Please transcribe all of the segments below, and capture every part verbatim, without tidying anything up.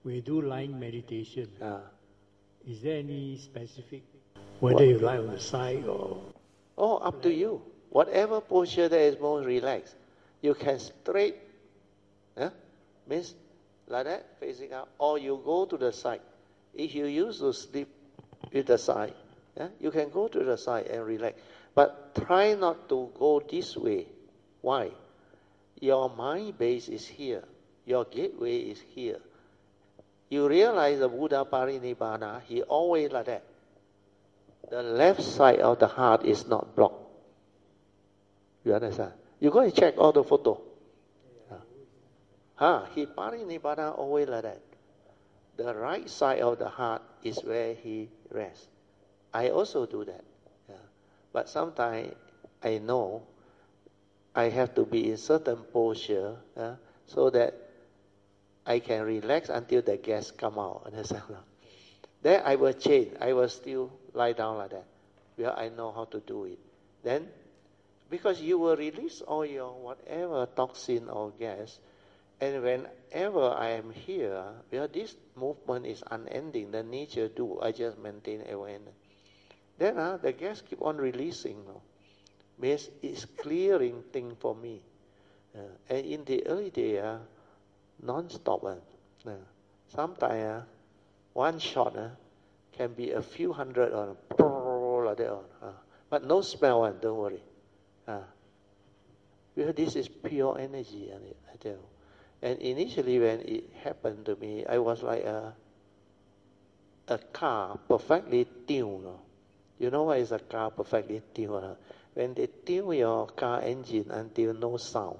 we do lying meditation. Uh, Is there any specific, whether what? you lie on the side or... Oh, up to you. Whatever posture that is most relaxed. You can straight, yeah? Means like that, facing out, or you go to the side. If you used to sleep with the side, yeah? You can go to the side and relax. But try not to go this way. Why? Your mind base is here. Your gateway is here. You realize the Buddha Parinibbana, he always like that. The left side of the heart is not blocked. You understand? You go and check all the photo. Huh? Huh? He Parinibbana always like that. The right side of the heart is where he rests. I also do that. Yeah. But sometimes I know I have to be in certain posture uh, so that I can relax until the gas come out. Understand? Then I will change. I will still lie down like that. Well, I know how to do it. Then, because you will release all your whatever toxin or gas, and whenever I am here, well, this movement is unending. The nature do. I just maintain awareness. Then uh, the gas keep on releasing. No? Means it's clearing thing for me. Uh, and in the early day, uh, non-stop. Uh, uh, Sometimes uh, one shot uh, can be a few hundred or uh, like that. Uh, but no smell one, don't worry. Uh, because this is pure energy, I tell you. And initially when it happened to me, I was like a, a car perfectly tuned. No? You know what is a car perfectly tuned? No? When they tune your car engine until no sound.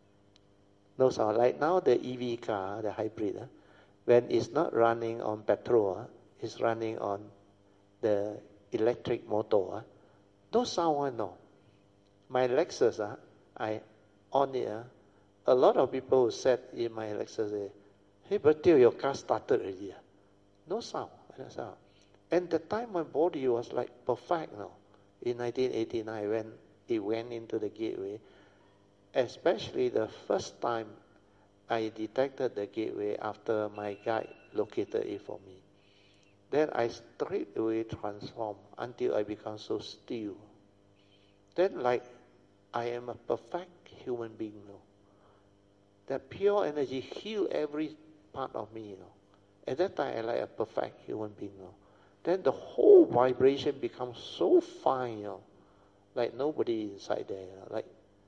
No sound. Like now the E V car, the hybrid, uh, when it's not running on petrol, uh, it's running on the electric motor. Uh, no sound one, no. My Lexus, uh, I on it, uh, a lot of people who said in my Lexus, say, hey, but till your car started already. Uh. No sound. No sound. And the time my body was like perfect now. In nineteen eighty-nine, when it went into the gateway, especially the first time I detected the gateway after my guide located it for me. Then I straight away transformed until I become so still. Then like I am a perfect human being now. That pure energy heal every part of me, you know. At that time I like a perfect human being now. Then the whole vibration becomes so fine, you know, like nobody inside there, you know, like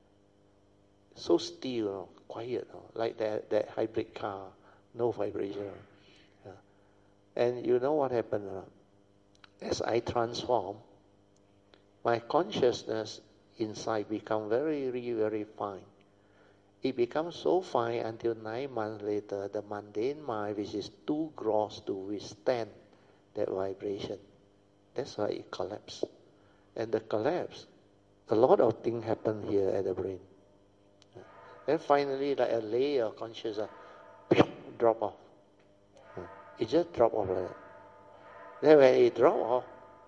so still, you know, quiet, you know, like that, that hybrid car, no vibration. Yeah. And you know what happened? Uh, as I transform, my consciousness inside become very, very, very fine. It becomes so fine until nine months later, the mundane mind, which is too gross to withstand that vibration. That's why it collapsed. And the collapse, a lot of things happen here at the brain. Then finally, like a layer of consciousness, drop off. It just drop off like that. Then when it drop off,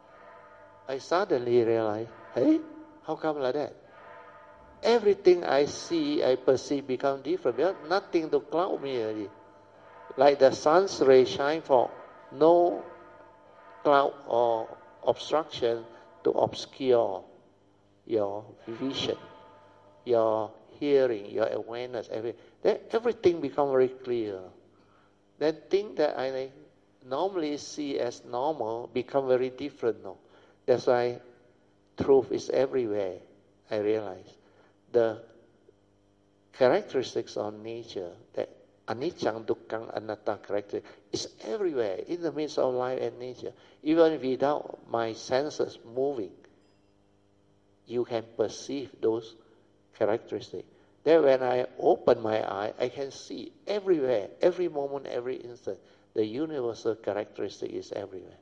I suddenly realize, hey, how come like that? Everything I see, I perceive become different. Because nothing to cloud me already. Like the sun's ray shine for no cloud or obstruction to obscure your vision, your hearing, your awareness, everything. Then everything becomes very clear. Then things that I normally see as normal become very different now. That's why truth is everywhere, I realize. The characteristics of nature, that anicca, dukkha, anatta character, is everywhere in the midst of life and nature. Even without my senses moving, you can perceive those characteristics. Then when I open my eye, I can see everywhere, every moment, every instant, the universal characteristic is everywhere.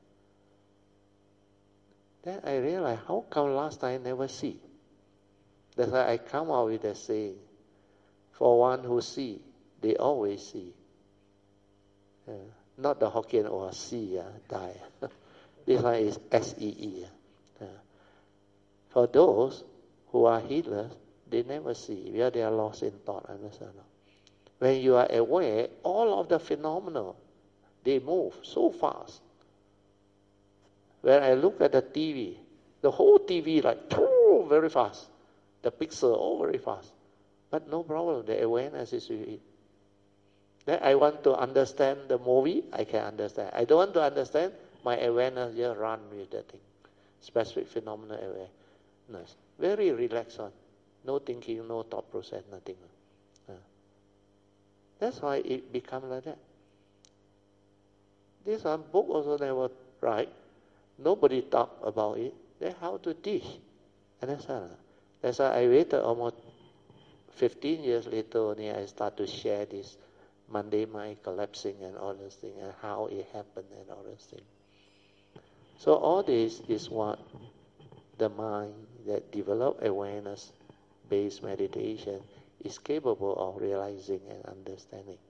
Then I realize, how come last time I never see? That's why I come out with a saying, for one who see, they always see. Uh, not the Hokkien or see, uh, die. This one is S E E. Uh, for those who are healers, they never see, where they are lost in thought. Understand? When you are aware, all of the phenomena They move so fast. When I look at the T V, the whole T V like very fast. The pixel all very fast. But no problem, the awareness is with it. Then I want to understand the movie, I can understand. I don't want to understand, my awareness just run with the thing. Specific phenomena awareness. Very relaxed one. No thinking, no thought process, nothing. Uh. That's why it become like that. This one book also never write. Nobody talk about it. Then how to teach? Understand? That's why I waited almost fifteen years later only I start to share this Monday mind collapsing and all those things and how it happened and all those things. So all this is what the mind that develop awareness-based meditation is capable of realizing and understanding.